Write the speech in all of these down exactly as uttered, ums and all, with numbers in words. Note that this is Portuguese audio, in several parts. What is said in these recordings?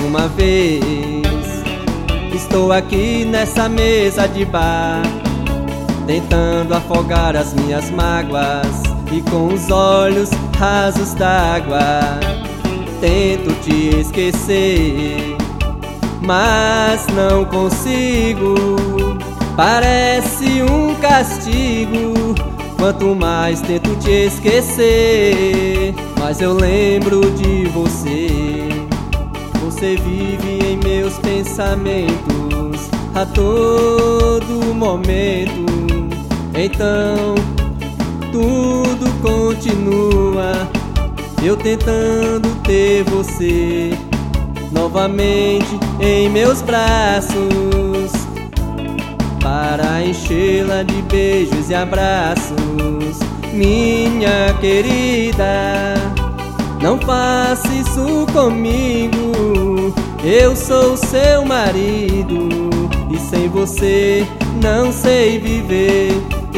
uma vez. Estou aqui nessa mesa de bar, tentando afogar as minhas mágoas, e com os olhos rasos d'água tento te esquecer, mas não consigo. Parece um castigo, quanto mais tento te esquecer, mas eu lembro de você. Você vive em meus pensamentos a todo momento. Então tudo continua, eu tentando ter você novamente em meus braços, para enchê-la de beijos e abraços. Minha querida, não faça isso comigo, eu sou seu marido, e sem você não sei viver.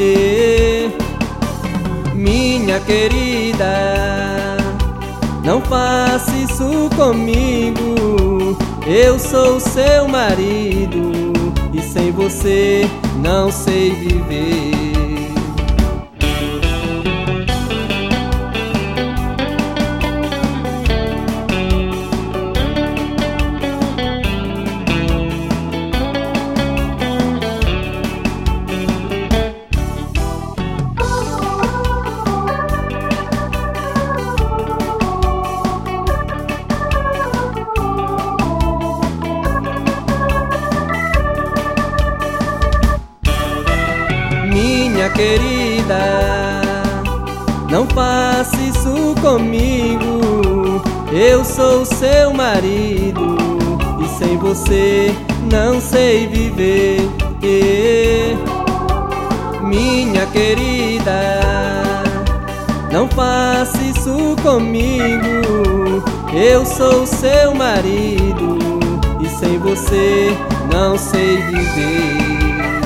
Minha querida, não faça isso comigo, eu sou seu marido, e sem você não sei viver. Minha querida, não faça isso comigo, eu sou seu marido, e sem você não sei viver. Minha querida, não faça isso comigo, eu sou seu marido, e sem você não sei viver.